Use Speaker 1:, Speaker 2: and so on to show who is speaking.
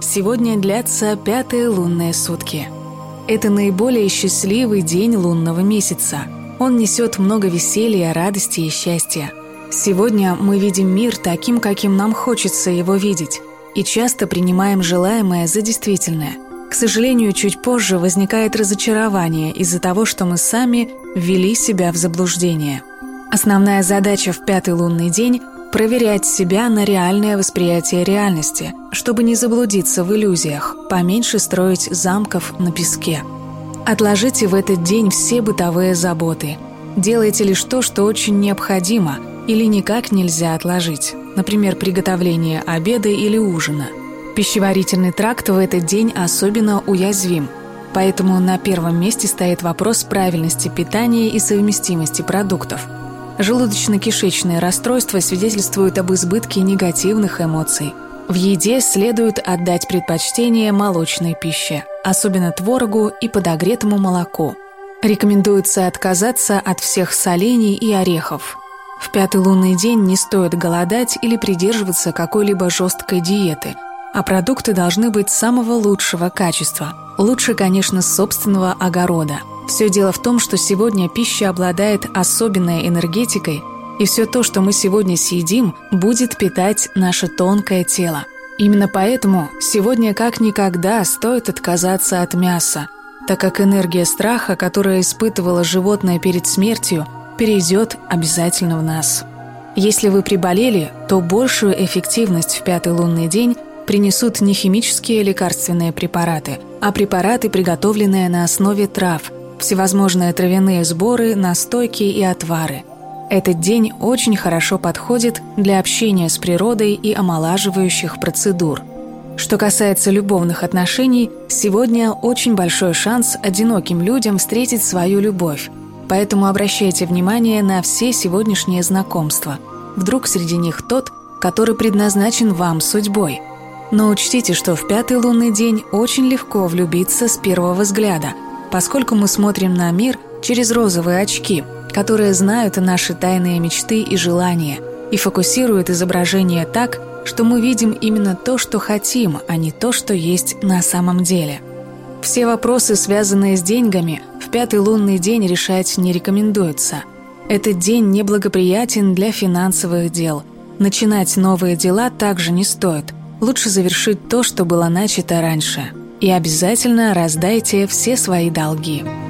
Speaker 1: Сегодня длятся 5-е лунные сутки. Это наиболее счастливый день лунного месяца. Он несет много веселья, радости и счастья. Сегодня мы видим мир таким, каким нам хочется его видеть, и часто принимаем желаемое за действительное. К сожалению, чуть позже возникает разочарование из-за того, что мы сами ввели себя в заблуждение. Основная задача в 5-й лунный день – проверять себя на реальное восприятие реальности, чтобы не заблудиться в иллюзиях, поменьше строить замков на песке. Отложите в этот день все бытовые заботы. Делайте лишь то, что очень необходимо или никак нельзя отложить, например, приготовление обеда или ужина. Пищеварительный тракт в этот день особенно уязвим, поэтому на первом месте стоит вопрос правильности питания и совместимости продуктов. Желудочно-кишечные расстройства свидетельствуют об избытке негативных эмоций. В еде следует отдать предпочтение молочной пище, особенно творогу и подогретому молоку. Рекомендуется отказаться от всех солений и орехов. В 5-й лунный день не стоит голодать или придерживаться какой-либо жесткой диеты, а продукты должны быть самого лучшего качества. Лучше, конечно, с собственного огорода. Все дело в том, что сегодня пища обладает особенной энергетикой, и все то, что мы сегодня съедим, будет питать наше тонкое тело. Именно поэтому сегодня как никогда стоит отказаться от мяса, так как энергия страха, которую испытывало животное перед смертью, перейдет обязательно в нас. Если вы приболели, то большую эффективность в 5-й лунный день принесут не химические лекарственные препараты, а препараты, приготовленные на основе трав, всевозможные травяные сборы, настойки и отвары. Этот день очень хорошо подходит для общения с природой и омолаживающих процедур. Что касается любовных отношений, сегодня очень большой шанс одиноким людям встретить свою любовь, поэтому обращайте внимание на все сегодняшние знакомства. Вдруг среди них тот, который предназначен вам судьбой. Но учтите, что в 5-й лунный день очень легко влюбиться с первого взгляда, поскольку мы смотрим на мир через розовые очки, которые знают наши тайные мечты и желания, и фокусируют изображение так, что мы видим именно то, что хотим, а не то, что есть на самом деле. Все вопросы, связанные с деньгами, в 5-й лунный день решать не рекомендуется. Этот день неблагоприятен для финансовых дел. Начинать новые дела также не стоит. Лучше завершить то, что было начато раньше. И обязательно раздайте все свои долги.